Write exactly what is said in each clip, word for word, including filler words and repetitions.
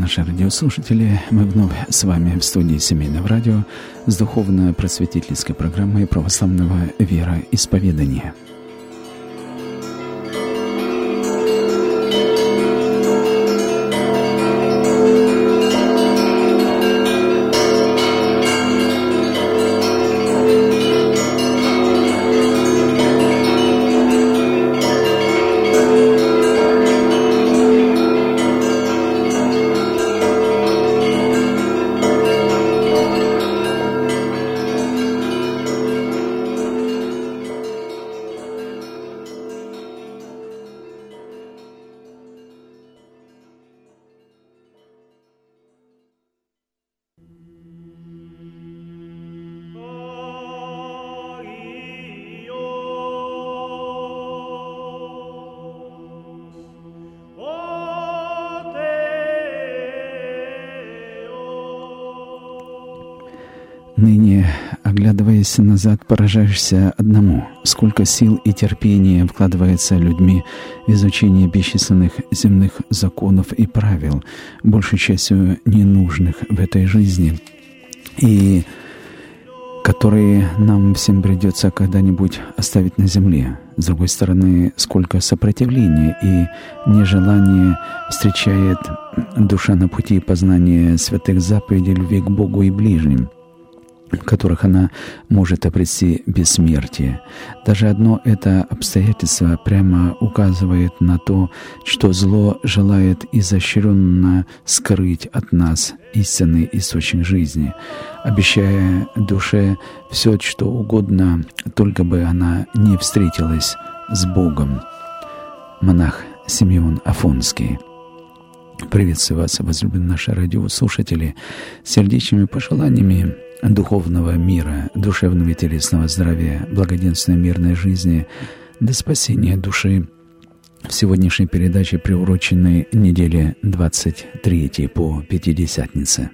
наши радиослушатели. Мы вновь с вами в студии Семейного радио с духовно-просветительской программой православного вероисповедания. Ныне, оглядываясь назад, поражаешься одному, сколько сил и терпения вкладывается людьми в изучение бесчисленных земных законов и правил, большей частью ненужных в этой жизни, и которые нам всем придется когда-нибудь оставить на земле. С другой стороны, сколько сопротивления и нежелания встречает душа на пути познания святых заповедей любви к Богу и ближним, в которых она может обрести бессмертие. Даже одно это обстоятельство прямо указывает на то, что зло желает изощренно скрыть от нас истинный источник жизни, обещая душе все, что угодно, только бы она не встретилась с Богом. Монах Симеон Афонский. Приветствую вас, возлюбленные наши радиослушатели, сердечными пожеланиями духовного мира, душевного и телесного здравия, благоденственной мирной жизни, до спасения души в сегодняшней передаче, приуроченной неделе двадцать третьей по Пятидесятнице.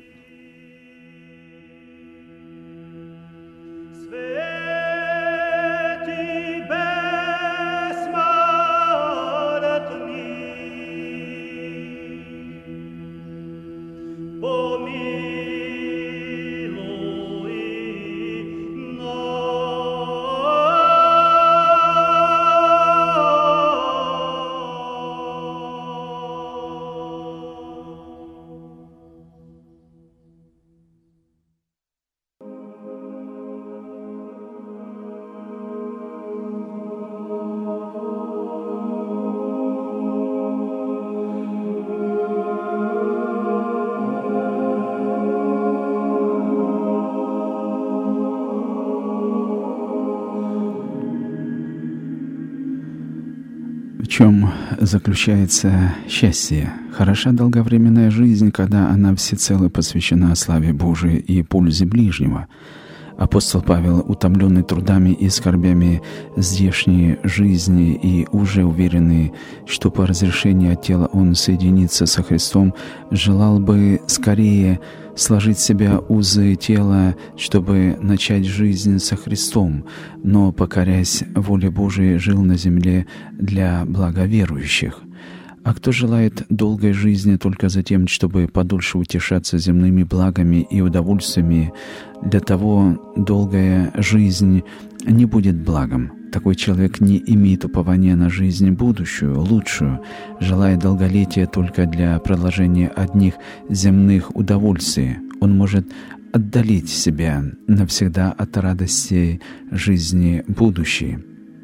В чем заключается счастье? Хороша долговременная жизнь, когда она всецело посвящена славе Божией и пользе ближнего. Апостол Павел, утомленный трудами и скорбями здешней жизни и уже уверенный, что по разрешению от тела он соединится со Христом, желал бы скорее сложить в себя узы тела, чтобы начать жизнь со Христом, но, покоряясь воле Божией, жил на земле для блага верующих. А кто желает долгой жизни только за тем, чтобы подольше утешаться земными благами и удовольствиями, для того долгая жизнь не будет благом. Такой человек не имеет упования на жизнь будущую, лучшую, желая долголетия только для продолжения одних земных удовольствий. Он может отдалить себя навсегда от радости жизни будущей.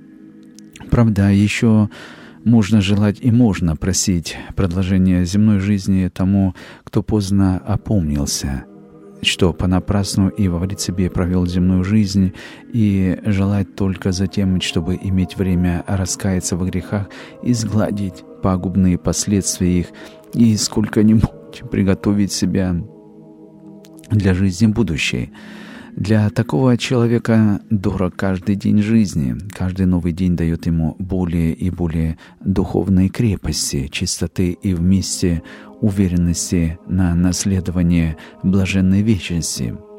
Правда, еще можно желать и можно просить продолжения земной жизни тому, кто поздно опомнился, что понапрасну и во себе провел земную жизнь, и желать только за тем, чтобы иметь время раскаяться во грехах и сгладить пагубные последствия их, и сколько-нибудь приготовить себя для жизни будущей. Для такого человека дорог каждый день жизни. Каждый новый день дает ему более и более духовной крепости, чистоты и вместе уверенности на наследование блаженной вечности.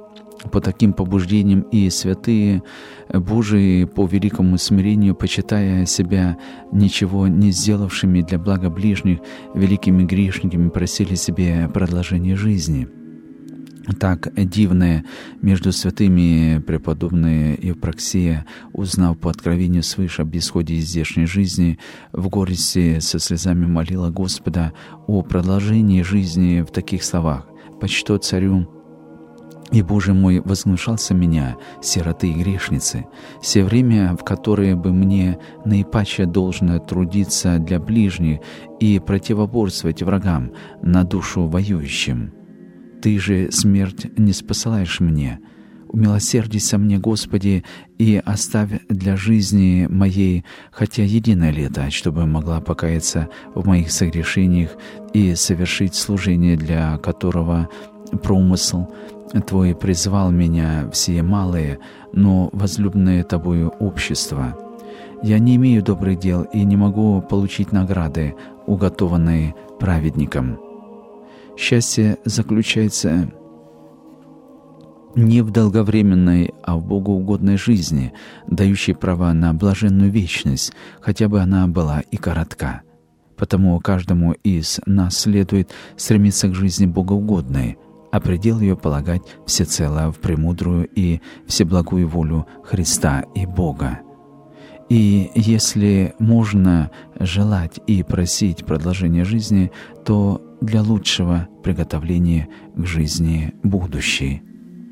по таким побуждениям и святые Божии по великому смирению, почитая себя ничего не сделавшими для блага ближних, великими грешниками просили себе продолжение жизни. Так дивное между святыми преподобная Евпроксия, узнав по откровению свыше об исходе из здешней жизни, в горести со слезами молила Господа о продолжении жизни в таких словах: «Почто царю и Боже мой возгнушался меня, сироты и грешницы, все время, в которое бы мне наипаче должно трудиться для ближних и противоборствовать врагам на душу воюющим. Ты же, смерть, не спосылаешь мне. Умилосердися мне, Господи, и оставь для жизни моей хотя единое лето, чтобы могла покаяться в моих согрешениях и совершить служение, для которого промысл Твой призвал меня в сие малое, но возлюбленное Тобою общество. Я не имею добрых дел и не могу получить награды, уготованные праведникам». Счастье заключается не в долговременной, а в богоугодной жизни, дающей права на блаженную вечность, хотя бы она была и коротка. Потому каждому из нас следует стремиться к жизни богоугодной, а предел ее полагать всецело в премудрую и всеблагую волю Христа и Бога. И если можно желать и просить продолжения жизни, то для лучшего приготовления к жизни будущей.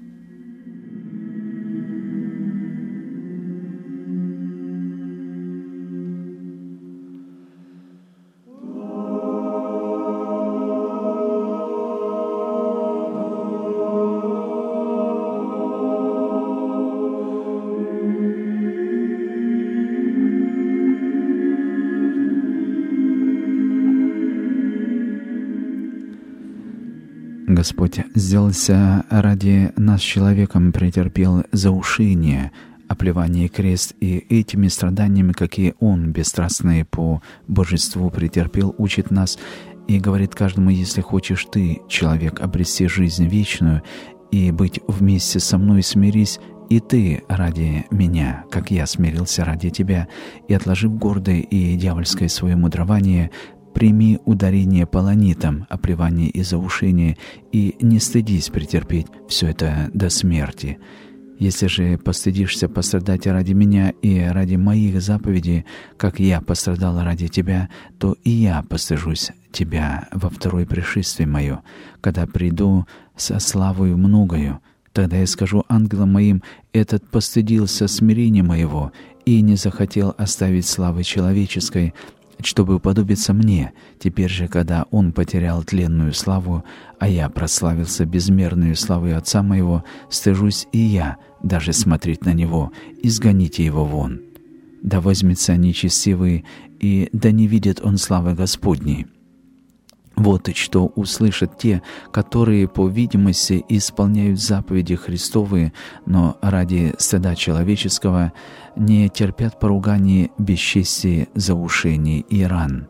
Господь сделался ради нас человеком, претерпел заушение, оплевание крест, и этими страданиями, какие Он, бесстрастный по божеству, претерпел, учит нас и говорит каждому: если хочешь ты, человек, обрести жизнь вечную и быть вместе со мной, смирись и ты ради меня, как я смирился ради тебя, и, отложив гордое и дьявольское свое мудрование, прими ударение полонитом, оплевание и заушение, и не стыдись претерпеть все это до смерти. Если же постыдишься пострадать ради меня и ради моих заповедей, как я пострадал ради тебя, то и я постыжусь тебя во второе пришествие мое, когда приду со славою многою. Тогда я скажу ангелам моим: этот постыдился смирения моего и не захотел оставить славы человеческой, чтобы уподобиться мне. Теперь же, когда он потерял тленную славу, а я прославился безмерную славой Отца моего, стыжусь и я даже смотреть на него. Изгоните его вон. Да возьмется нечестивый, и да не видит он славы Господней. Вот и что услышат те, которые, по видимости, исполняют заповеди Христовы, но ради стыда человеческого не терпят поруганий, бесчестия, заушений и ран.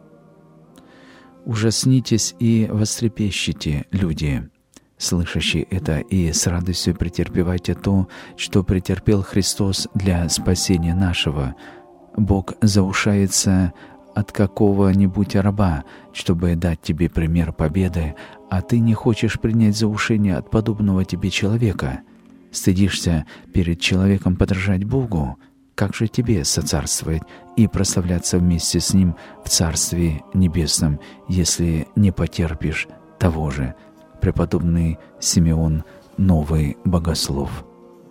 Ужаснитесь и вострепещите, люди, слышащие это, и с радостью претерпевайте то, что претерпел Христос для спасения нашего. Бог заушается от какого-нибудь раба, чтобы дать тебе пример победы, а ты не хочешь принять заушение от подобного тебе человека. Стыдишься перед человеком подражать Богу? Как же тебе соцарствовать и прославляться вместе с Ним в Царстве Небесном, если не потерпишь того же? Преподобный Симеон, Новый Богослов.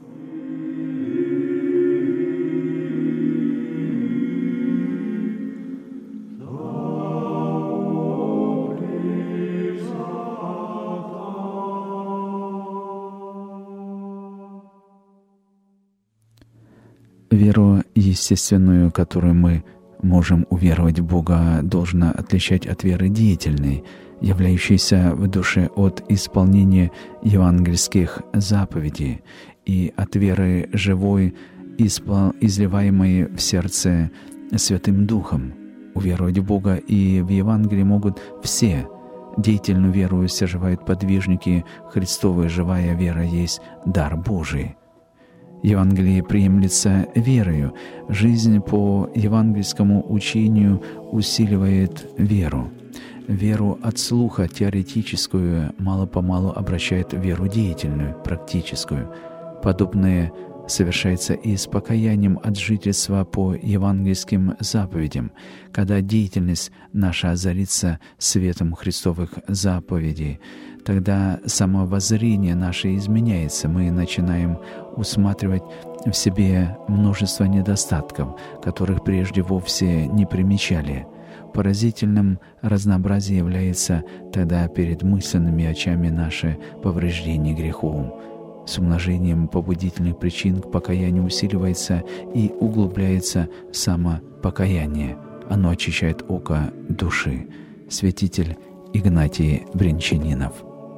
Веру естественную, которую мы можем уверовать в Бога, должна отличать от веры деятельной, являющейся в душе от исполнения евангельских заповедей, и от веры живой, изливаемой в сердце Святым Духом. Уверовать в Бога и в Евангелие могут все, Деятельную веру соживают подвижники Христовы. Живая вера есть дар Божий. Евангелие приемлется верою. Жизнь по евангельскому учению усиливает веру. Веру от слуха теоретическую мало-помалу обращает в веру деятельную, практическую. Подобное совершается и с покаянием от жительства по евангельским заповедям, когда деятельность наша озарится светом Христовых заповедей. Тогда самовоззрение наше изменяется, мы начинаем усматривать в себе множество недостатков, которых прежде вовсе не примечали. Поразительным разнообразием является тогда перед мысленными очами наше повреждение грехом. С умножением побудительных причин к покаянию усиливается и углубляется самопокаяние. Оно очищает око души. Святитель Игнатий Брянчанинов.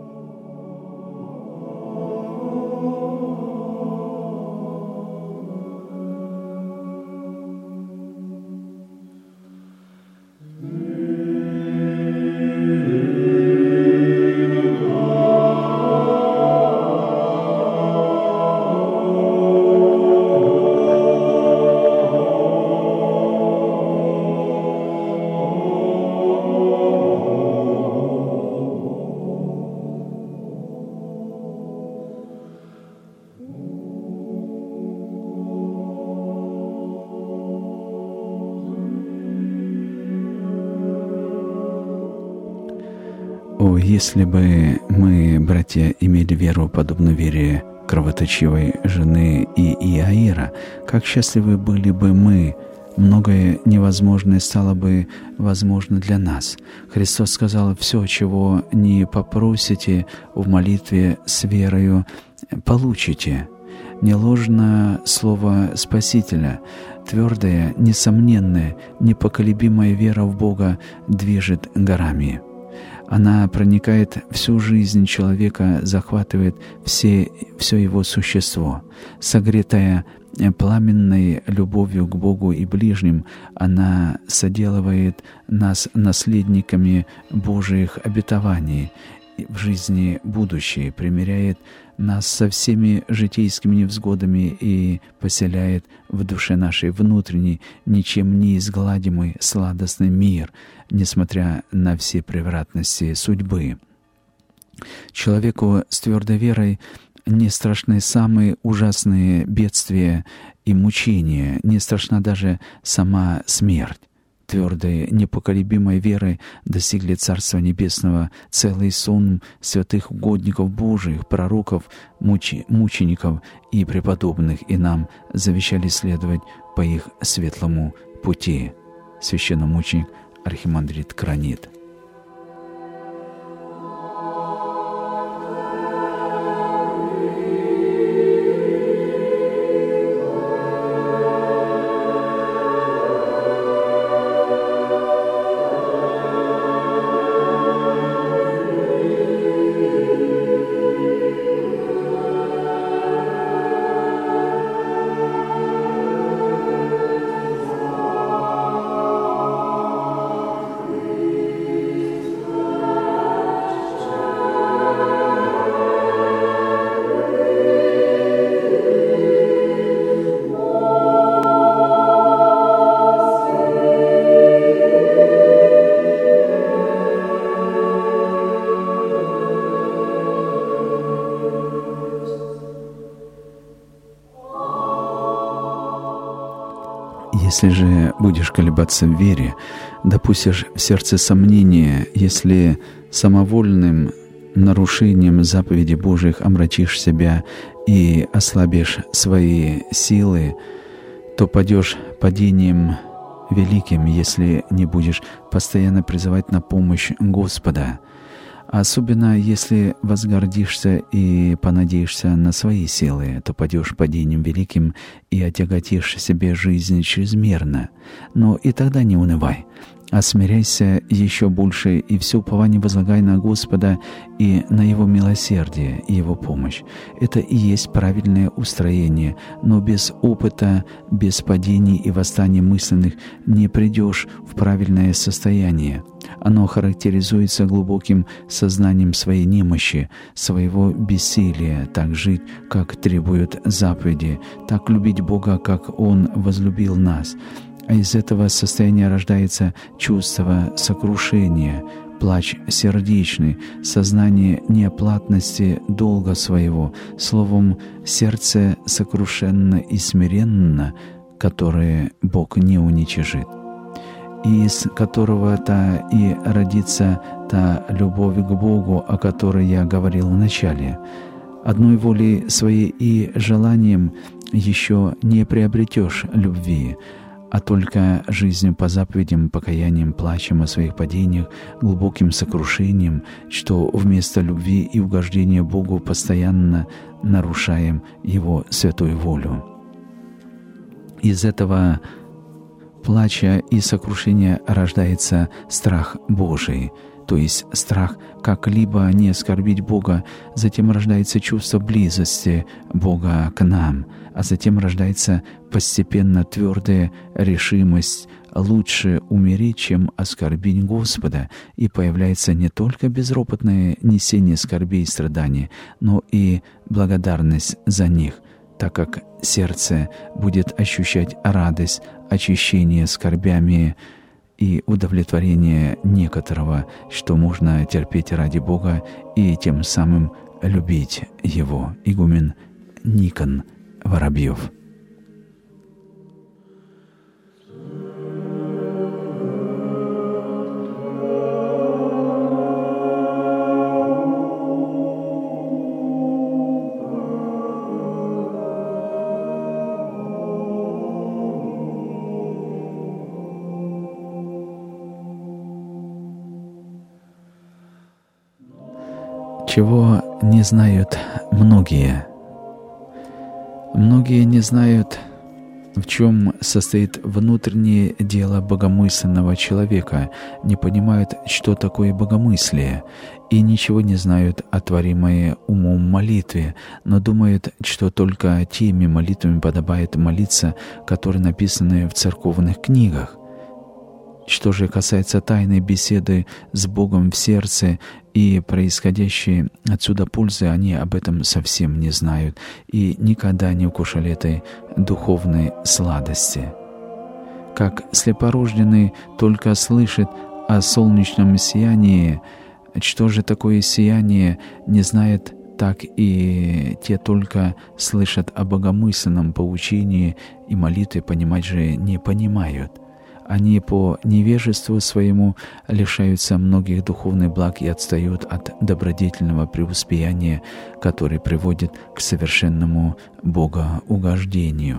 О, если бы мы, братья, имели веру, подобную вере кровоточивой жены и Иаира, как счастливы были бы мы, многое невозможное стало бы возможно для нас. Христос сказал: «Все, чего не попросите в молитве с верою, получите». Не ложно слово Спасителя. Твердая, несомненная, непоколебимая вера в Бога движет горами. Она проникает всю жизнь человека, захватывает все, все его существо. Согретая пламенной любовью к Богу и ближним, она соделывает нас наследниками Божьих обетований в жизни будущей, примиряет нас со всеми житейскими невзгодами и поселяет в душе нашей внутренний, ничем не изгладимый сладостный мир, несмотря на все превратности судьбы. Человеку с твердой верой не страшны самые ужасные бедствия и мучения, не страшна даже сама смерть. Твердой, непоколебимой верой достигли Царства Небесного целый сон святых угодников Божиих, пророков, мучи, мучеников и преподобных, и нам завещали следовать по их светлому пути. Священномученик архимандрит Кранит. Если же будешь колебаться в вере, допустишь в сердце сомнения, если самовольным нарушением заповедей Божьих омрачишь себя и ослабишь свои силы, то падешь падением великим, если не будешь постоянно призывать на помощь Господа. Особенно если возгордишься и понадеешься на свои силы, то падешь падением великим и отяготишь себе жизнь чрезмерно. Но и тогда не унывай, а смиряйся еще больше и все упование возлагай на Господа и на Его милосердие и Его помощь. Это и есть правильное устроение, но без опыта, без падений и восстаний мысленных не придешь в правильное состояние. Оно характеризуется глубоким сознанием своей немощи, своего бессилия так жить, как требуют заповеди, так любить Бога, как Он возлюбил нас. А из этого состояния рождается чувство сокрушения, плач сердечный, сознание неоплатности долга своего, словом, сердце сокрушенно и смиренно, которое Бог не уничижит, и из которого-то и родится та любовь к Богу, о которой я говорил в начале. Одной волей своей и желанием еще не приобретешь любви, а только жизнью по заповедям, покаянием, плачем о своих падениях, глубоким сокрушением, что вместо любви и угождения Богу постоянно нарушаем Его святую волю. Из этого плача и сокрушения рождается страх Божий, то есть страх как-либо не оскорбить Бога, затем рождается чувство близости Бога к нам, а затем рождается постепенно твердая решимость лучше умереть, чем оскорбить Господа, и появляется не только безропотное несение скорбей и страданий, но и благодарность за них, так как сердце будет ощущать радость очищения скорбями и удовлетворение некоторого, что можно терпеть ради Бога и тем самым любить Его. Игумен Никон Воробьев. Чего не знают многие. Многие не знают, в чем состоит внутреннее дело богомысленного человека, не понимают, что такое богомыслие, и ничего не знают о творимой умом молитве, но думают, что только теми молитвами подобает молиться, которые написаны в церковных книгах. Что же касается тайной беседы с Богом в сердце и происходящей отсюда пользы, они об этом совсем не знают и никогда не вкушали этой духовной сладости. Как слепорожденный только слышит о солнечном сиянии, что же такое сияние, не знает, так и те только слышат о богомысленном поучении и молитве, понимать же не понимают. Они по невежеству своему лишаются многих духовных благ и отстают от добродетельного преуспеяния, который приводит к совершенному богоугождению.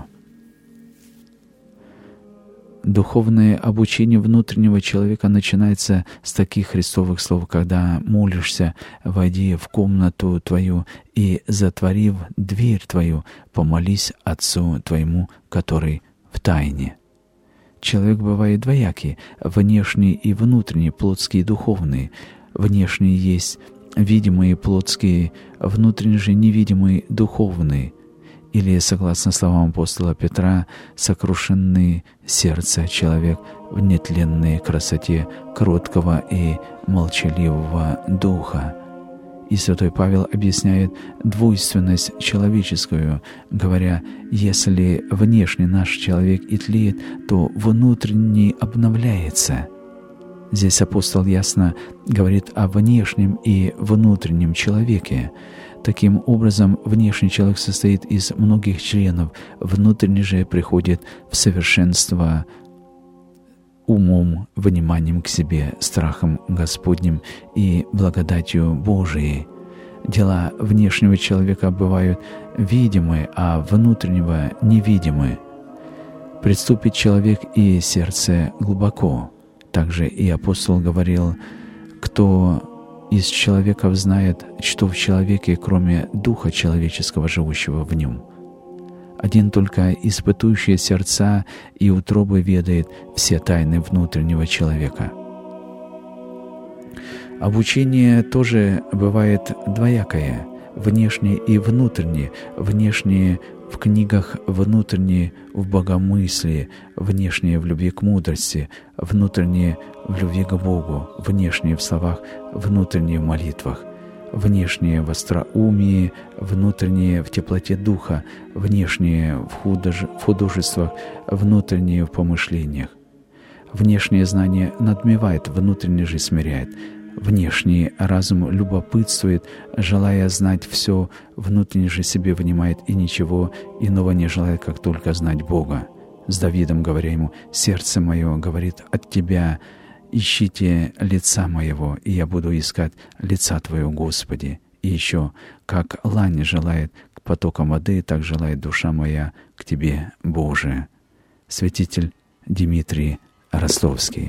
Духовное обучение внутреннего человека начинается с таких христовых слов: когда молишься, войди в комнату твою и, затворив дверь твою, помолись Отцу твоему, который в тайне. Человек бывает двоякий, внешний и внутренний, плотский и духовный. Внешний есть видимые плотские, внутренний же невидимый духовный. Или, согласно словам апостола Петра, сокрушенный сердце человек в нетленной красоте кроткого и молчаливого духа. И святой Павел объясняет двойственность человеческую, говоря: если внешне наш человек и тлеет, то внутренний обновляется. Здесь апостол ясно говорит о внешнем и внутреннем человеке. Таким образом, внешний человек состоит из многих членов, внутренний же приходит в совершенство умом, вниманием к себе, страхом Господним и благодатью Божией. Дела внешнего человека бывают видимы, а внутреннего невидимы. Приступит человек и сердце глубоко. Также и апостол говорил: кто из человеков знает, что в человеке, кроме духа человеческого, живущего в нем? Один только испытующий сердца и утробы ведает все тайны внутреннего человека. Обучение тоже бывает двоякое, внешнее и внутреннее. Внешнее в книгах внутреннее в богомыслии, внешнее в любви к мудрости, внутреннее в любви к Богу, внешнее в словах, внутреннее в молитвах, внешнее в остроумии, внутреннее в теплоте духа, внешнее в, худож... в художествах, внутреннее в помышлениях. Внешнее знание надмевает, внутреннее же смиряет. Внешний разум любопытствует, желая знать все, внутренне же себе внимает и ничего иного не желает, как только знать Бога. С Давидом, говоря ему: «Сердце мое говорит от Тебя, ищите лица моего, и я буду искать лица Твоего, Господи». И еще: «Как лань желает к потокам воды, так желает душа моя к Тебе, Боже». Святитель Дмитрий Ростовский.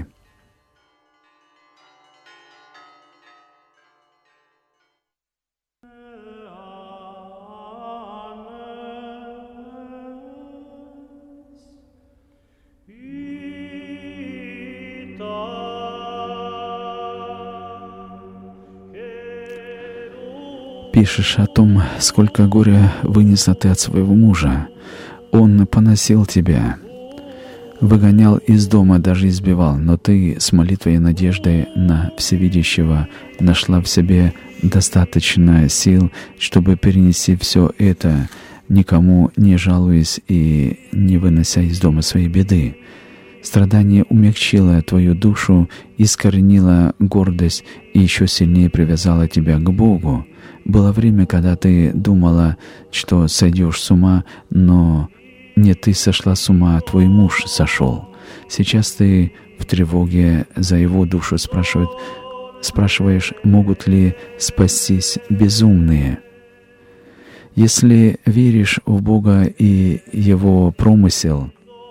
Пишешь о том, сколько горя вынесла ты от своего мужа. Он поносил тебя, выгонял из дома, даже избивал, но ты с молитвой и надеждой на Всевидящего нашла в себе достаточно сил, чтобы перенести все это, никому не жалуясь и не вынося из дома своей беды. Страдание умягчило твою душу, искоренило гордость и еще сильнее привязало тебя к Богу. Было время, когда ты думала, что сойдешь с ума, но не ты сошла с ума, а твой муж сошел. Сейчас ты в тревоге за его душу спрашивает, спрашиваешь, могут ли спастись безумные. Если веришь в Бога и Его промысел,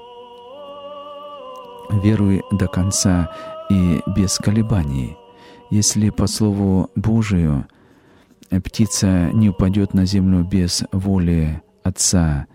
веруй до конца и без колебаний. Если по Слову Божию птица не упадет на землю без воли Отца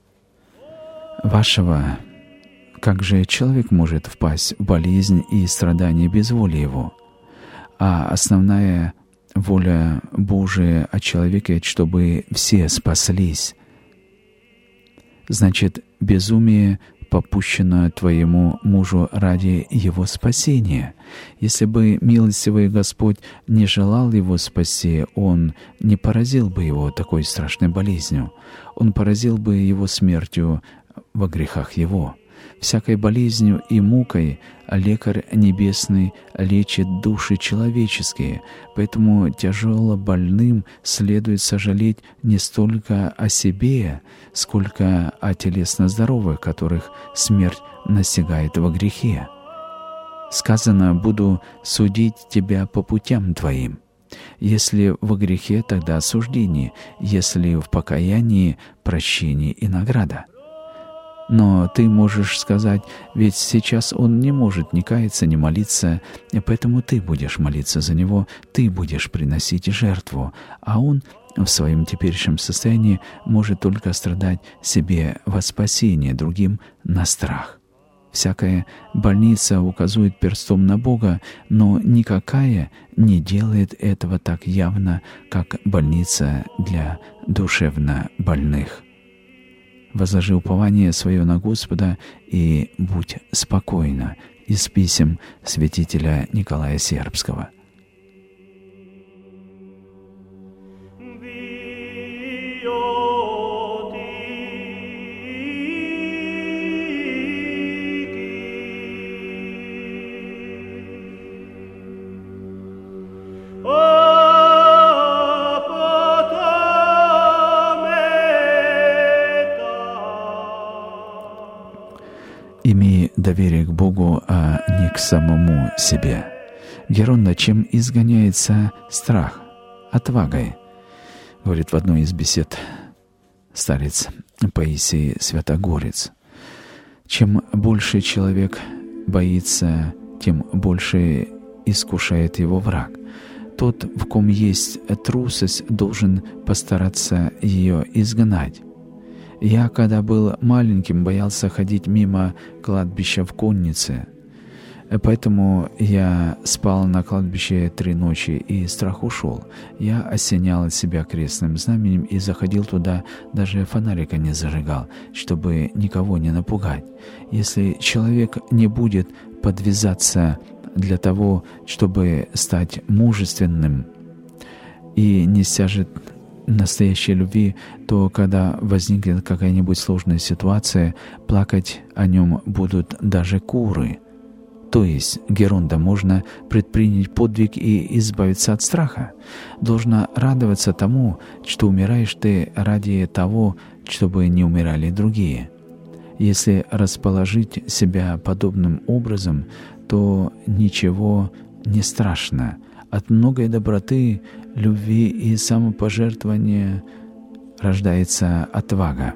вашего, как же человек может впасть в болезнь и страдания без воли его? А основная воля Божия о человеке, чтобы все спаслись. Значит, безумие попущено твоему мужу ради его спасения. Если бы милостивый Господь не желал его спасти, Он не поразил бы его такой страшной болезнью. Он поразил бы его смертью во грехах его. Всякой болезнью и мукой лекарь небесный лечит души человеческие, поэтому тяжело больным следует сожалеть не столько о себе, сколько о телесно здоровых, которых смерть настигает во грехе. Сказано: «Буду судить тебя по путям твоим». Если во грехе, тогда осуждение, если в покаянии — прощение и награда. Но ты можешь сказать: ведь сейчас он не может ни каяться, ни молиться, и поэтому ты будешь молиться за него, ты будешь приносить жертву, а он в своем теперешнем состоянии может только страдать себе во спасение, другим — на страх. Всякая больница указывает перстом на Бога, но никакая не делает этого так явно, как больница для душевно больных. Возложи упование свое на Господа и будь спокойна. Из писем святителя Николая Сербского. Имей доверие к Богу, а не к самому себе. Геронда чем изгоняется страх? Отвагой. Говорит в одной из бесед старец Паисий Святогорец. Чем больше человек боится, тем больше искушает его враг. Тот, в ком есть трусость, должен постараться ее изгнать. Я, когда был маленьким, боялся ходить мимо кладбища в коннице. Поэтому я спал на кладбище три ночи, и страх ушел. Я осенял себя крестным знаменем и заходил туда, даже фонарика не зажигал, чтобы никого не напугать. Если человек не будет подвязаться для того, чтобы стать мужественным и не стяжет настоящей любви, то когда возникнет какая-нибудь сложная ситуация, плакать о нем будут даже куры. То есть, Геронда, можно предпринять подвиг и избавиться от страха. Должна радоваться тому, что умираешь ты ради того, чтобы не умирали другие. Если расположить себя подобным образом, то ничего не страшно. От многой доброты, любви и самопожертвования рождается отвага.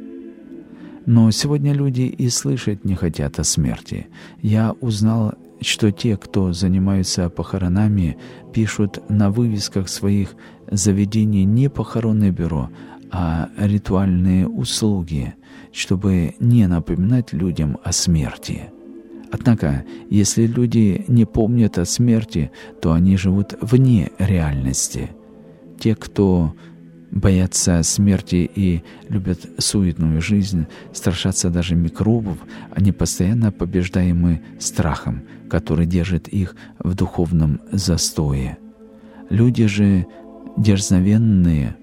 Но сегодня люди и слышать не хотят о смерти. Я узнал, что те, кто занимаются похоронами, пишут на вывесках своих заведений не похоронное бюро, а ритуальные услуги, чтобы не напоминать людям о смерти. Однако, если люди не помнят о смерти, то они живут вне реальности. Те, кто боятся смерти и любят суетную жизнь, страшатся даже микробов, они постоянно побеждаемы страхом, который держит их в духовном застое. Люди же дерзновенные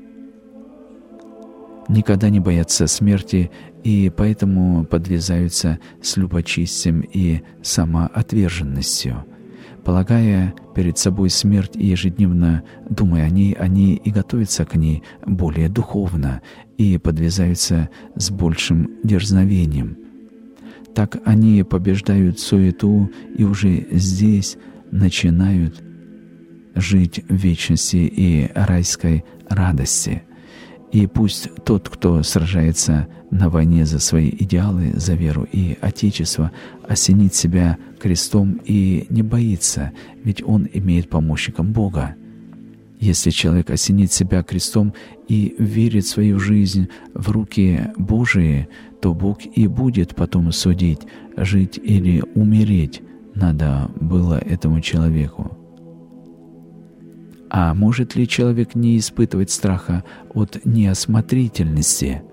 никогда не боятся смерти и поэтому подвязаются с любочестием и самоотверженностью. Полагая перед собой смерть и ежедневно думая о ней, они и готовятся к ней более духовно и подвязаются с большим дерзновением. Так они побеждают суету и уже здесь начинают жить в вечности и райской радости. И пусть тот, кто сражается на войне за свои идеалы, за веру и Отечество, осенит себя крестом и не боится, ведь он имеет помощником Бога. Если человек осенит себя крестом и верит свою жизнь в руки Божии, то Бог и будет потом судить, жить или умереть надо было этому человеку. А может ли человек не испытывать страха от неосмотрительности?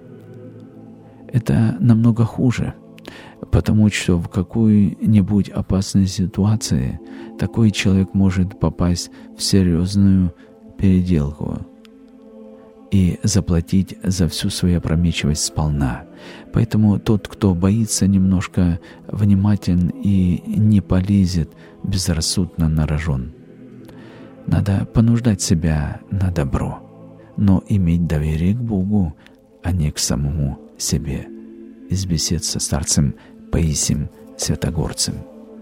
Это намного хуже, потому что в какой-нибудь опасной ситуации такой человек может попасть в серьезную переделку и заплатить за всю свою опрометчивость сполна. Поэтому тот, кто боится, немножко внимателен и не полезет безрассудно на рожон. Надо понуждать себя на добро, но иметь доверие к Богу, а не к самому себе. Из бесед со старцем Паисием Святогорцем.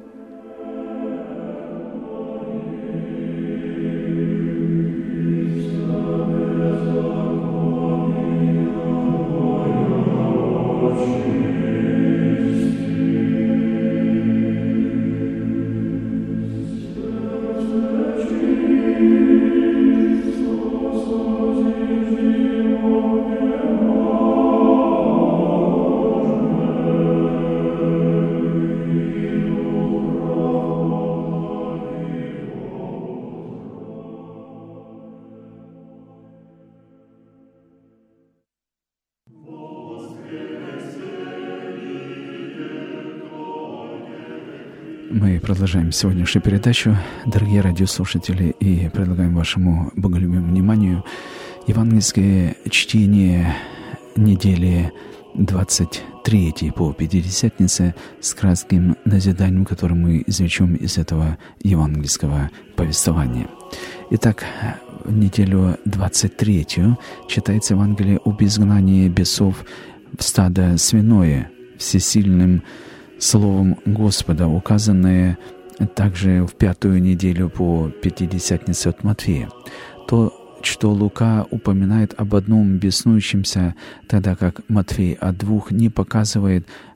Мы продолжаем сегодняшнюю передачу, дорогие радиослушатели, и предлагаем вашему боголюбивому вниманию евангельское чтение недели двадцать третьей по Пятидесятнице с кратким назиданием, которое мы извлечем из этого евангельского повествования. Итак, в неделю двадцать третью читается Евангелие об изгнании бесов в стадо свиное всесильным словом Господа, указанное также в пятую неделю по Пятидесятнице от Матфея. То, что Лука упоминает об одном беснующемся, тогда как Матфей о двух, не показывает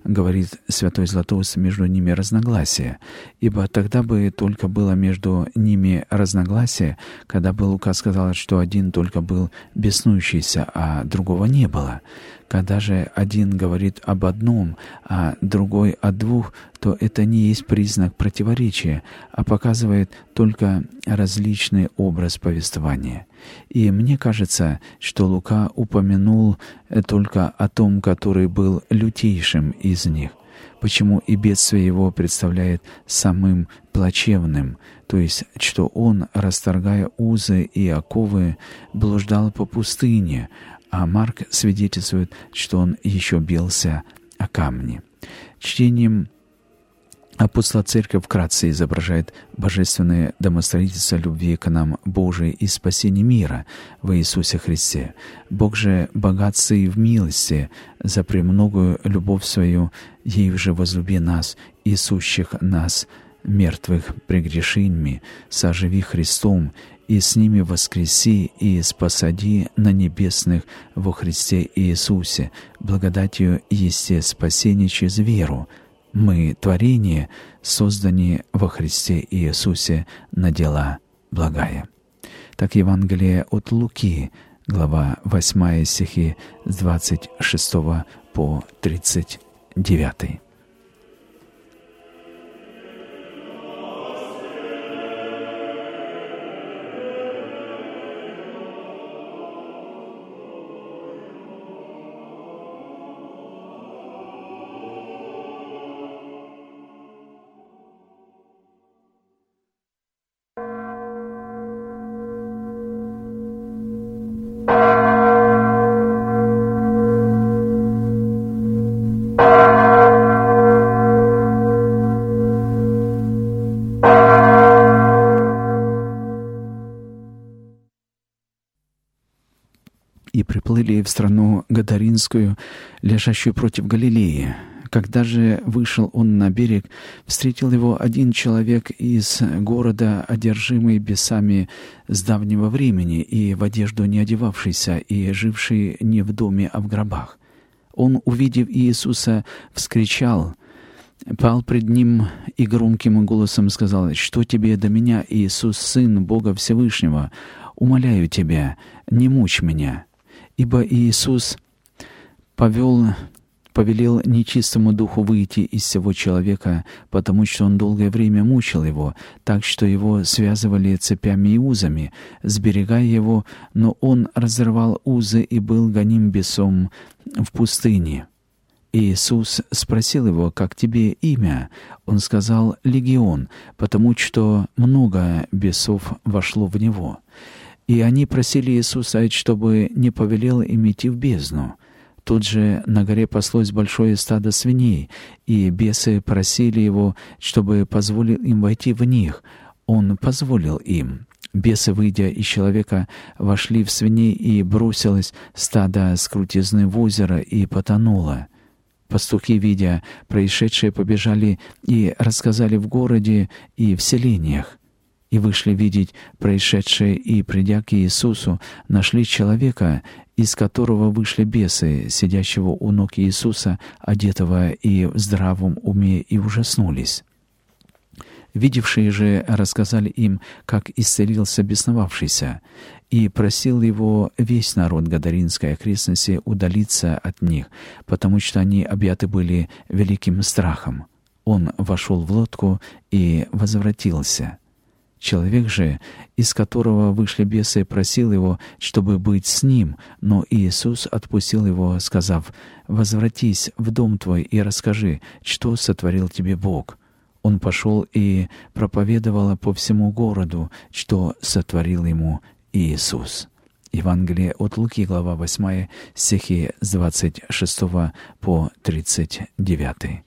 говорит святой Златоуст, между ними разногласия, ибо тогда бы только было между ними разногласие, когда бы Лука сказал, что один только был беснующийся, а другого не было. Когда же один говорит об одном, а другой о двух, то это не есть признак противоречия, а показывает только различный образ повествования. И мне кажется, что Лука упомянул только о том, который был лютейшим из них. Почему и бедствие его представляет самым плачевным, то есть, что он, расторгая узы и оковы, блуждал по пустыне, а Марк свидетельствует, что он еще бился о камни. Чтением апостола Церковь вкратце изображает божественное домостроительство любви к нам Божией и спасения мира в Иисусе Христе. Бог же богатство и в милости за премногую любовь свою, ею же возлюби нас, и сущих нас, мертвых прегрешениями, соживи Христом, и с ними воскреси и спасади на небесных во Христе Иисусе, благодатью есте спасение через веру. Мы, творение, созданы во Христе Иисусе на дела благая. Так Евангелие от Луки, глава восьмая, стихи с двадцать шестого по тридцать девятый. И приплыли в страну Гадаринскую, лежащую против Галилеи. Когда же вышел он на берег, встретил его один человек из города, одержимый бесами с давнего времени и в одежду не одевавшийся, и живший не в доме, а в гробах. Он, увидев Иисуса, вскричал, пал пред ним и громким голосом сказал: «Что тебе до меня, Иисус, Сын Бога Всевышнего? Умоляю тебя, не мучь меня». Ибо Иисус повел, повелел нечистому духу выйти из сего человека, потому что он долгое время мучил его, так что его связывали цепями и узами, сберегая его, но он разрывал узы и был гоним бесом в пустыне. Иисус спросил его: «Как тебе имя?» Он сказал: «Легион», потому что много бесов вошло в него. И они просили Иисуса, чтобы не повелел им идти в бездну. Тут же на горе паслось большое стадо свиней, и бесы просили его, чтобы позволил им войти в них. Он позволил им. Бесы, выйдя из человека, вошли в свиней, и бросилось стадо с крутизны в озеро и потонуло. Пастухи, видя происшедшее, побежали и рассказали в городе и в селениях. И вышли видеть происшедшее, и, придя к Иисусу, нашли человека, из которого вышли бесы, сидящего у ног Иисуса, одетого и в здравом уме, и ужаснулись. Видевшие же рассказали им, как исцелился бесновавшийся, и просил его весь народ Гадаринской окрестности удалиться от них, потому что они объяты были великим страхом. Он вошел в лодку и возвратился. Человек же, из которого вышли бесы, просил его, чтобы быть с ним, но Иисус отпустил его, сказав: «Возвратись в дом твой и расскажи, что сотворил тебе Бог». Он пошел и проповедовал по всему городу, что сотворил ему Иисус. Евангелие от Луки, глава восьмая, стихи с двадцать шестого по тридцать девятый.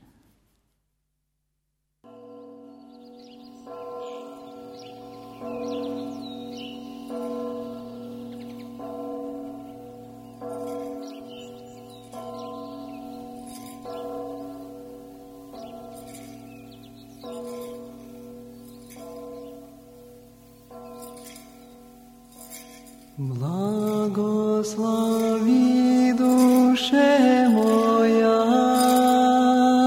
Благослови, душе моя,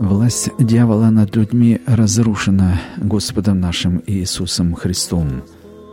Власть дьявола над людьми разрушена Господом нашим Иисусом Христом.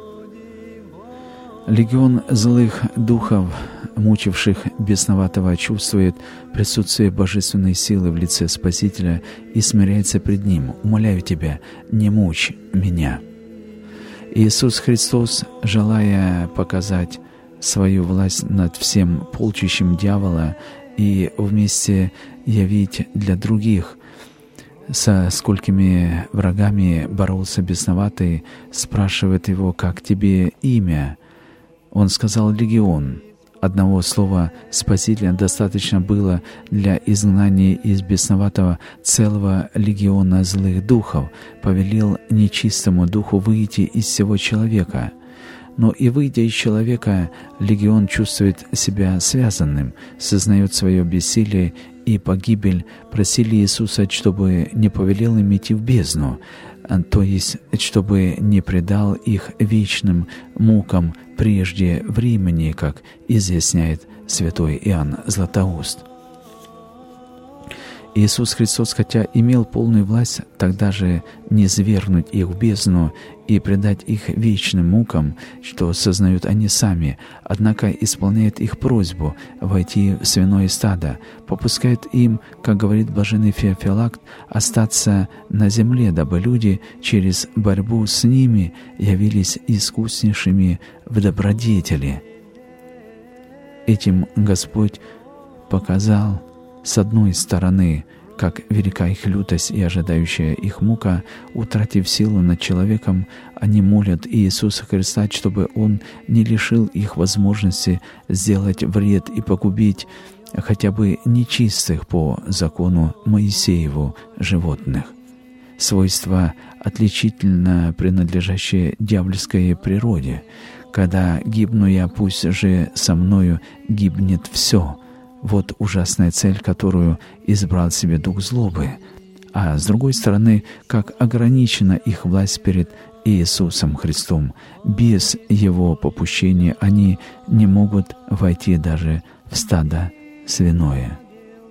Легион злых духов, мучивших бесноватого, чувствует присутствие божественной силы в лице Спасителя и смиряется пред Ним. «Умоляю Тебя, не мучь меня». Иисус Христос, желая показать свою власть над всем полчищем дьявола и вместе явить для других, со сколькими врагами боролся бесноватый, спрашивает его: «Как тебе имя?» Он сказал: «Легион». Одного слова Спасителя достаточно было для изгнания из бесноватого целого легиона злых духов, повелел нечистому духу выйти из всего человека. Но и выйдя из человека, легион чувствует себя связанным, сознает свое бессилие и погибель, просили Иисуса, чтобы не повелел им идти в бездну, то есть, чтобы не предал их вечным мукам прежде времени, как изъясняет святой Иоанн Златоуст. Иисус Христос, хотя имел полную власть тогда же не свергнуть их в бездну и предать их вечным мукам, что сознают они сами, однако исполняет их просьбу войти в свиное стадо, попускает им, как говорит блаженный Феофилакт, остаться на земле, дабы люди через борьбу с ними явились искуснейшими в добродетели. Этим Господь показал, с одной стороны, как велика их лютость и ожидающая их мука, утратив силу над человеком, они молят Иисуса Христа, чтобы Он не лишил их возможности сделать вред и погубить хотя бы нечистых по закону Моисееву животных. Свойства, отличительно принадлежащие дьявольской природе. «Когда гибну я, пусть же со мною гибнет все». Вот ужасная цель, которую избрал себе дух злобы. А с другой стороны, как ограничена их власть перед Иисусом Христом. Без Его попущения они не могут войти даже в стадо свиное.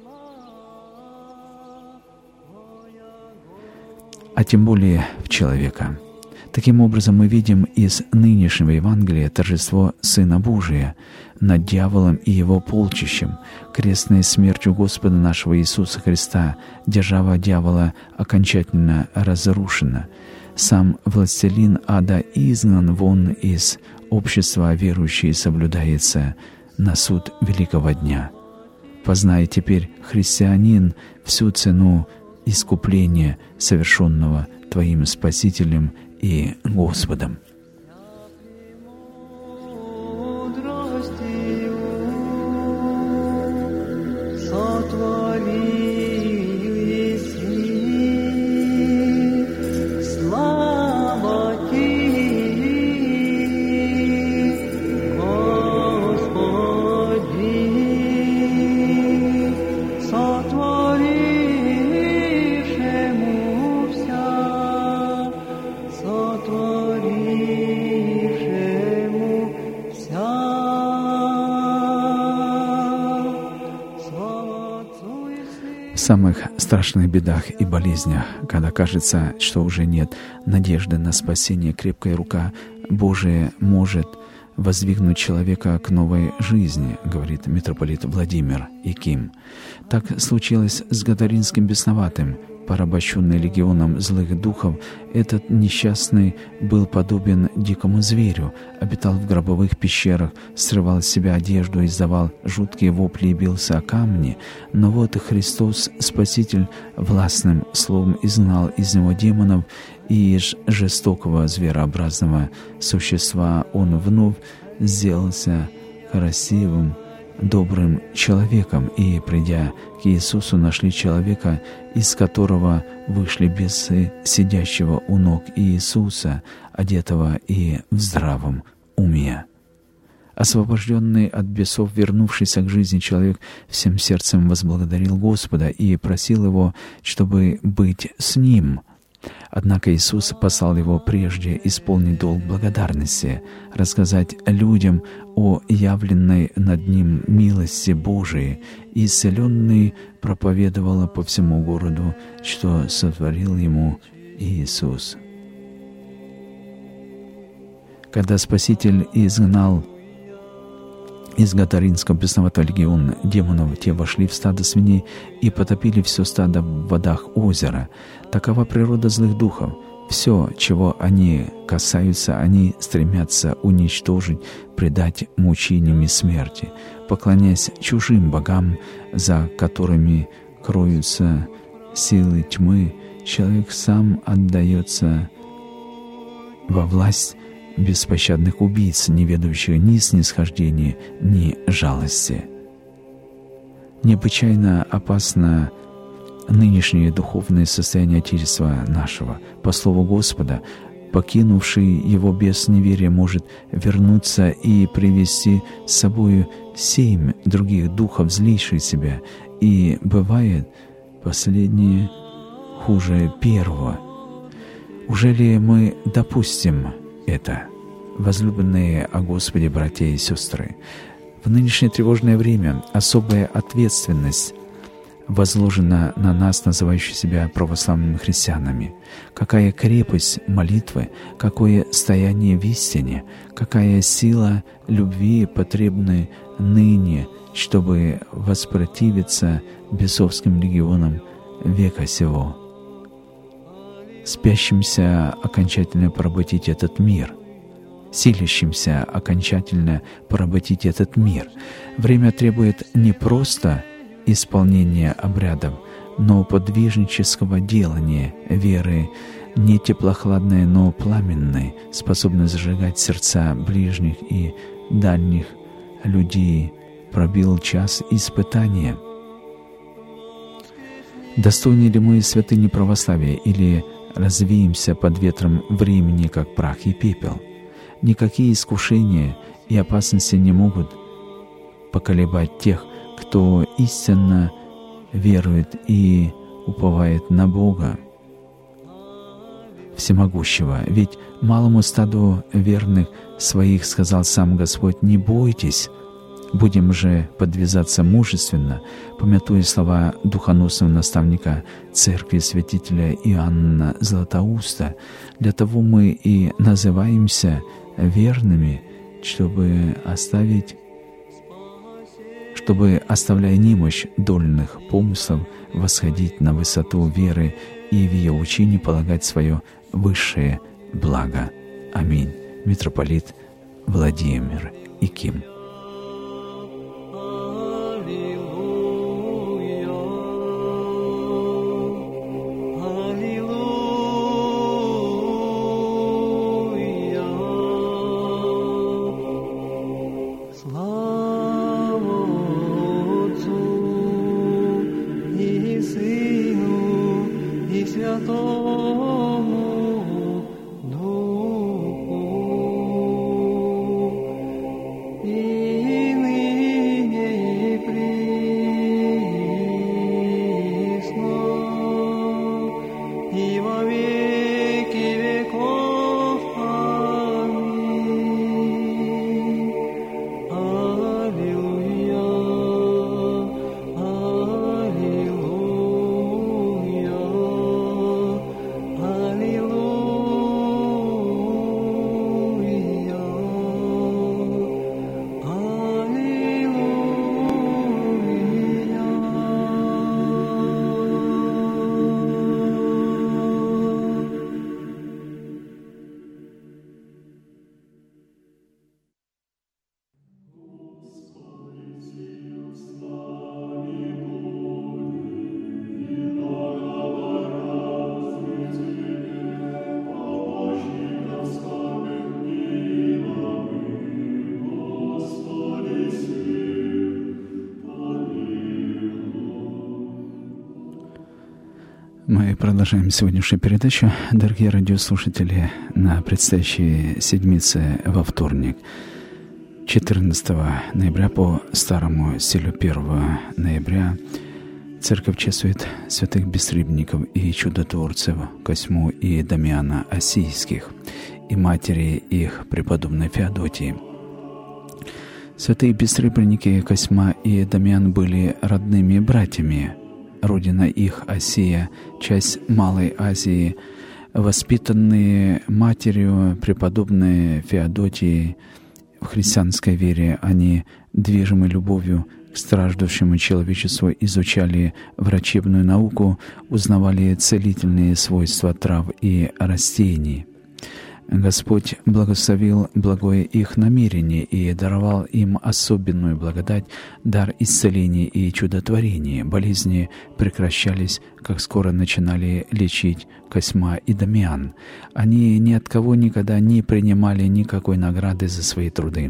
А тем более в человека. Таким образом, мы видим из нынешнего Евангелия торжество Сына Божия над дьяволом и его полчищем, крестной смертью Господа нашего Иисуса Христа, держава дьявола окончательно разрушена. Сам властелин ада изгнан вон из общества, верующий соблюдается на суд великого дня. Познай теперь, христианин, всю цену искупления, совершенного Твоим Спасителем и Господом. В самых страшных бедах и болезнях, когда кажется, что уже нет надежды на спасение, крепкая рука Божия может воздвигнуть человека к новой жизни, говорит митрополит Владимир Яким. Так случилось с Гадаринским бесноватым. Порабощенный легионом злых духов, этот несчастный был подобен дикому зверю, обитал в гробовых пещерах, срывал с себя одежду, издавал жуткие вопли и бился о камни. Но вот и Христос, Спаситель, властным словом изгнал из него демонов, и из жестокого зверообразного существа он вновь сделался красивым, добрым человеком, и, придя к Иисусу, нашли человека, из которого вышли бесы, сидящего у ног Иисуса, одетого и в здравом уме. Освобожденный от бесов, вернувшийся к жизни человек, всем сердцем возблагодарил Господа и просил Его, чтобы быть с ним. Однако Иисус послал его прежде исполнить долг благодарности, рассказать людям о явленной над ним милости Божией, и исцеленный проповедовал по всему городу, что сотворил ему Иисус. Когда Спаситель изгнал из Гадаринского бесноватого легиона демонов, те вошли в стадо свиней и потопили все стадо в водах озера. Такова природа злых духов. Все, чего они касаются, они стремятся уничтожить, предать мучениям и смерти, поклоняясь чужим богам, за которыми кроются силы тьмы. Человек сам отдается во власть беспощадных убийц, не ведающих ни снисхождения, ни жалости. Необычайно опасно нынешнее духовное состояние Отечества нашего. По слову Господа, покинувший его без неверия может вернуться и привести с собою семь других духов, злейших себя, и бывает последнее хуже первого. Уже ли мы допустим это, возлюбленные о Господе братья и сестры? В нынешнее тревожное время особая ответственность возложена на нас, называющих себя православными христианами. Какая крепость молитвы, какое стояние в истине, какая сила любви потребны ныне, чтобы воспротивиться бесовским легионам века сего, спящимся окончательно поработить этот мир, силящимся окончательно поработить этот мир. Время требует не просто исполнения обрядов, но подвижнического делания веры, не теплохладной, но пламенной, способной зажигать сердца ближних и дальних людей. Пробил час испытания. Достойны ли мы святыни православия, или развеемся под ветром времени, как прах и пепел? Никакие искушения и опасности не могут поколебать тех, кто истинно верует и уповает на Бога Всемогущего. Ведь малому стаду верных своих сказал сам Господь: «Не бойтесь». Будем же подвязаться мужественно, помятуя слова духоносного наставника церкви святителя Иоанна Златоуста. Для того мы и называемся верными, чтобы оставить, чтобы, оставляя немощь дольных помыслов, восходить на высоту веры и в ее учении полагать свое высшее благо. Аминь. Митрополит Владимир Иким. Мы продолжаем сегодняшнюю передачу, дорогие радиослушатели, на предстоящей седмице во вторник, четырнадцатого ноября по старому стилю первого ноября Церковь чествует святых бессребников и чудотворцев Косьму и Дамиана Осийских и матери их преподобной Феодотии. Святые бессребреники Косьма и Дамиан были родными братьями. Родина их Осия, часть Малой Азии, воспитанные матерью преподобной Феодотии в христианской вере, они, движимы любовью к страждущему человечеству, изучали врачебную науку, узнавали целительные свойства трав и растений. Господь благословил благое их намерение и даровал им особенную благодать, дар исцеления и чудотворения. Болезни прекращались, как скоро начинали лечить Косьма и Дамиан. Они ни от кого никогда не принимали никакой награды за свои труды.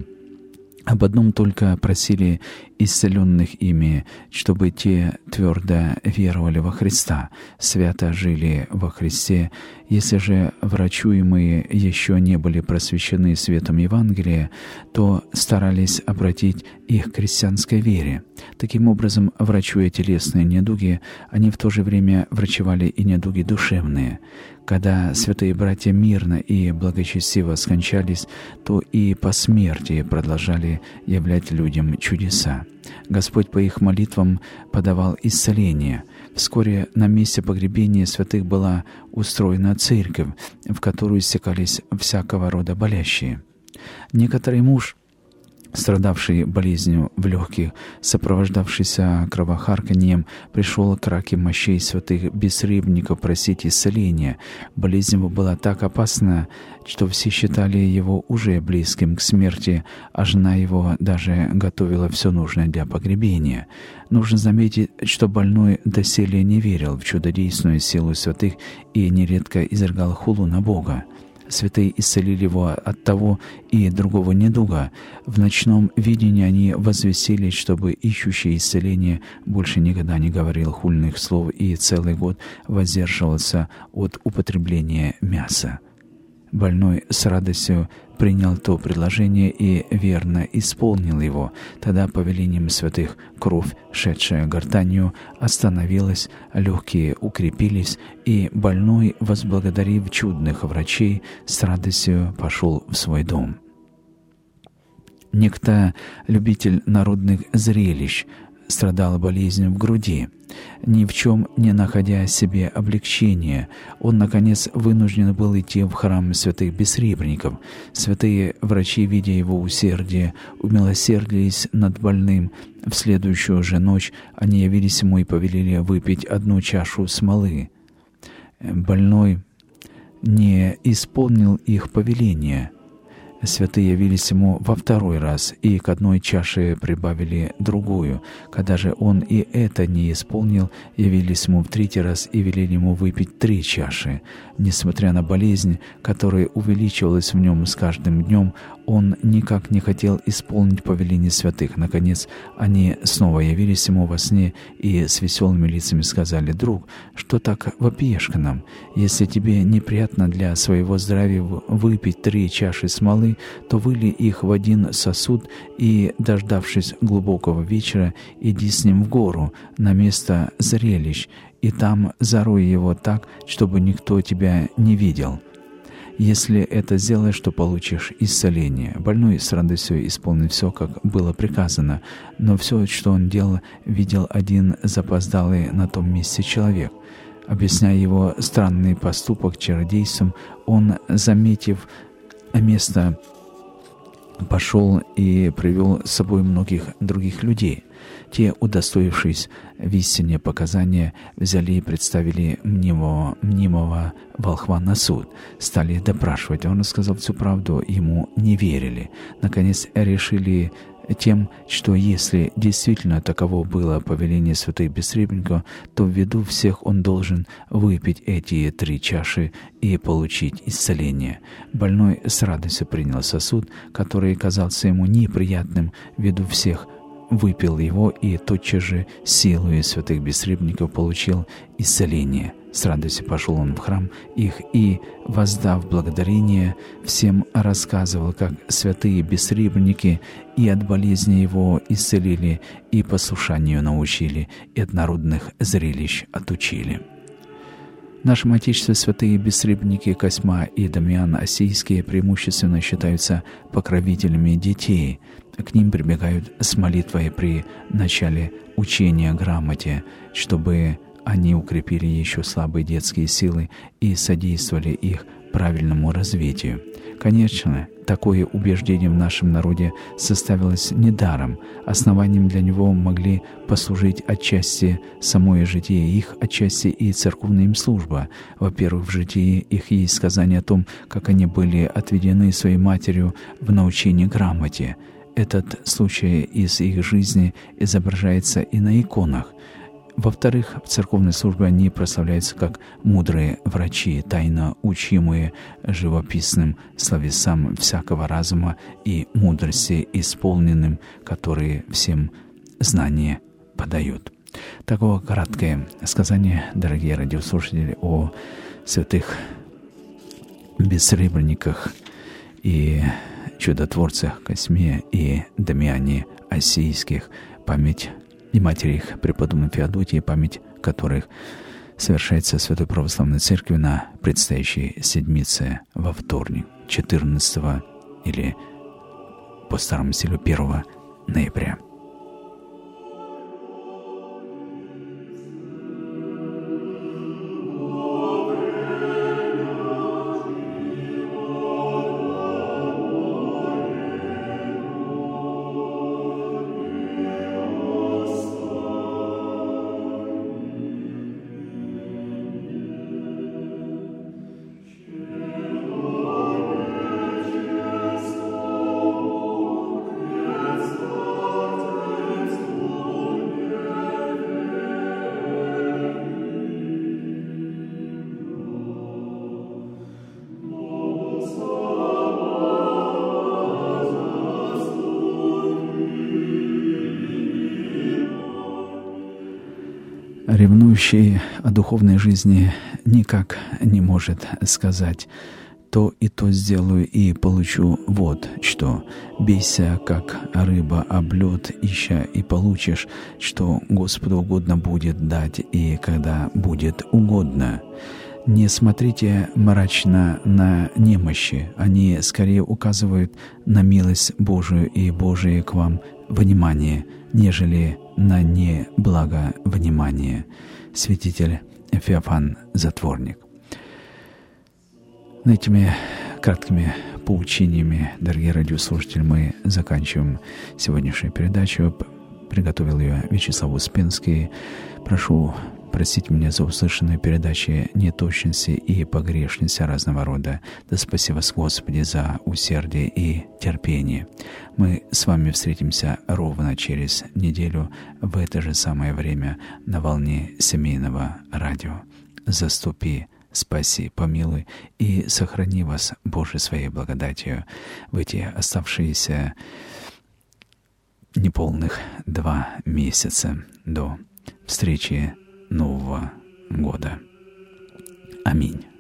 Об одном только просили исцеленных ими, чтобы те твердо веровали во Христа, свято жили во Христе. Если же врачуемые еще не были просвещены светом Евангелия, то старались обратить их к христианской вере. Таким образом, врачуя телесные недуги, они в то же время врачевали и недуги душевные. Когда святые братья мирно и благочестиво скончались, то и по смерти продолжали являть людям чудеса. Господь по их молитвам подавал исцеление. Вскоре на месте погребения святых была устроена церковь, в которую стекались всякого рода болящие. Некоторый муж, страдавший болезнью в легких, сопровождавшийся кровохарканьем, пришел к раке мощей святых бессребников просить исцеления. Болезнь его была так опасна, что все считали его уже близким к смерти, а жена его даже готовила все нужное для погребения. Нужно заметить, что больной доселе не верил в чудодейственную силу святых и нередко изрыгал хулу на Бога. Святые исцелили его от того и другого недуга. В ночном видении они возвестили, чтобы ищущий исцеление больше никогда не говорил хульных слов и целый год воздерживался от употребления мяса. Больной с радостью принял то предложение и верно исполнил его. Тогда по велениям святых кровь, шедшая гортанью, остановилась, легкие укрепились, и больной, возблагодарив чудных врачей, с радостью пошел в свой дом. Некто, любитель народных зрелищ, страдал болезнью в груди. Ни в чем не находя себе облегчения, он, наконец, вынужден был идти в храм святых бессребников. Святые врачи, видя его усердие, умилосердились над больным. В следующую же ночь они явились ему и повелели выпить одну чашу смолы. Больной не исполнил их повеления. Святые явились ему во второй раз, и к одной чаше прибавили другую. Когда же он и это не исполнил, явились ему в третий раз и велели ему выпить три чаши. Несмотря на болезнь, которая увеличивалась в нем с каждым днем, он никак не хотел исполнить повеление святых. Наконец, они снова явились ему во сне и с веселыми лицами сказали: «Друг, что так вопиешь к нам? Если тебе неприятно для своего здравия выпить три чаши смолы, то выли их в один сосуд и, дождавшись глубокого вечера, иди с ним в гору, на место зрелищ, и там зарой его так, чтобы никто тебя не видел. Если это сделаешь, то получишь исцеление». Больной с радостью исполнил все, как было приказано, но все, что он делал, видел один запоздалый на том месте человек. Объясняя его странный поступок чародейством, он, заметив место, пошел и привел с собой многих других людей. Те, удостоившись в истине показания, взяли и представили мнимого, мнимого волхва на суд. Стали допрашивать. Он рассказал всю правду, ему не верили. Наконец решили тем, что если действительно таково было повеление святых бессребников, то ввиду всех он должен выпить эти три чаши и получить исцеление. Больной с радостью принял сосуд, который казался ему неприятным ввиду всех, выпил его и тотчас же силою святых бессребников получил исцеление. С радостью пошел он в храм их и, воздав благодарение, всем рассказывал, как святые бессребреники и от болезни его исцелили, и послушанию научили, и от народных зрелищ отучили. В нашем Отечестве святые бессребреники Косьма и Дамиан Осийские преимущественно считаются покровителями детей. К ним прибегают с молитвой при начале учения грамоте, чтобы они укрепили еще слабые детские силы и содействовали их правильному развитию. Конечно, такое убеждение в нашем народе составилось недаром. Основанием для него могли послужить отчасти самое житие их, отчасти и церковная им служба. Во-первых, в житии их есть сказание о том, как они были отведены своей матерью в научение грамоте. Этот случай из их жизни изображается и на иконах. Во-вторых, в церковной службе они прославляются как мудрые врачи, тайно учимые живописным словесам всякого разума и мудрости исполненным, которые всем знания подают. Такое краткое сказание, дорогие радиослушатели, о святых бессребренниках и чудотворцах Косьме и Дамиане Осийских, память и матери их, преподобной Феодотии, память которых совершается в Святой Православной Церкви на предстоящей седмице во вторник, четырнадцатого или по старому стилю первого ноября. Ревнующий о духовной жизни никак не может сказать: то и то сделаю и получу вот что. Бейся, как рыба об лед, ища и получишь, что Господу угодно будет дать, и когда будет угодно. Не смотрите мрачно на немощи, они скорее указывают на милость Божию и Божие к вам внимание, нежели на неблаговнимание. Святитель Феофан Затворник. Этими краткими поучениями, дорогие радиослушатели, мы заканчиваем сегодняшнюю передачу. Приготовил ее Вячеслав Успенский. Прошу простить меня за услышанные передачи неточности и погрешности разного рода. Да спаси вас, Господи, за усердие и терпение. Мы с вами встретимся ровно через неделю в это же самое время на волне семейного радио. Заступи, спаси, помилуй и сохрани вас, Боже, своей благодатью в эти оставшиеся неполных два месяца до встречи Нового года. Аминь.